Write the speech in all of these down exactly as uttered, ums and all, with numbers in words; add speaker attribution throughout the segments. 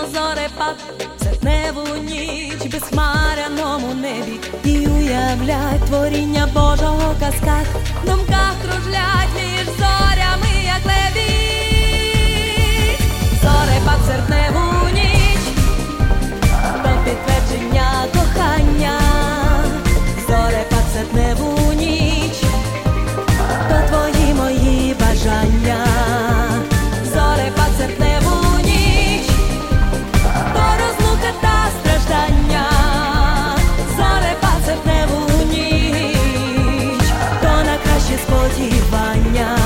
Speaker 1: зорепад, серпневу ніч в безхмаряному небі, і уявлять творіння Божого в казках, в думках кружлять між зорями, як лебідь. Зорепад, серпневу ніч, то підтвердження кохання. Зорепад, серпневу ніч, то твої мої бажання. Зорепад, серпневу ніч, то розлука та страждання. Зорепад, серпневу ніч, то на краще сподівання.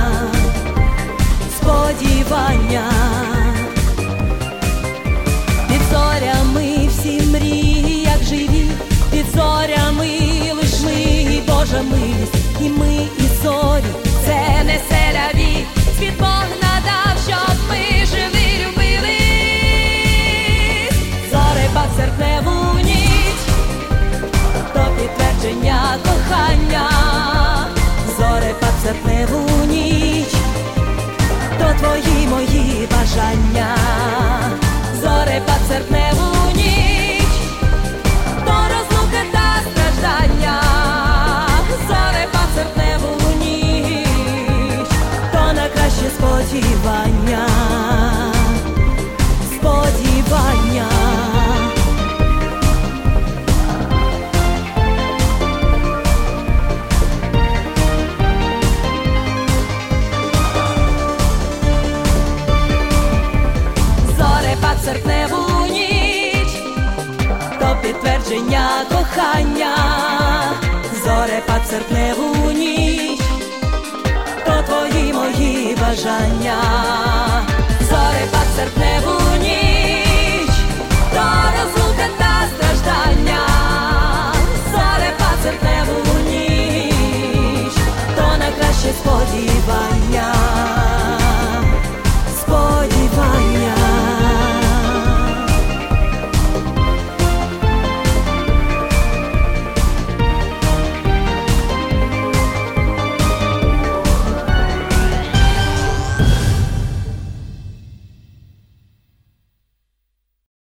Speaker 1: Сподівання. Під зорями всі мрії, як живі, під зорями лиш ми і Божа милість, і ми, і зорі, це не селяві, світ Бог надав, щоб ми живі любили. Зорепад, серпневу ніч, то підтвердження кохання. Зорепад, серпневу ніч, то твої мої бажання. Зорепад, серпневу ніч, то розлука та страждання. Зорепад, серпневу ніч, то на краще сподівання. Сподівання. Зорепад, серпневу ніч, то підтвердження кохання. Зорепад, серпневу ніч, то твої мої бажання.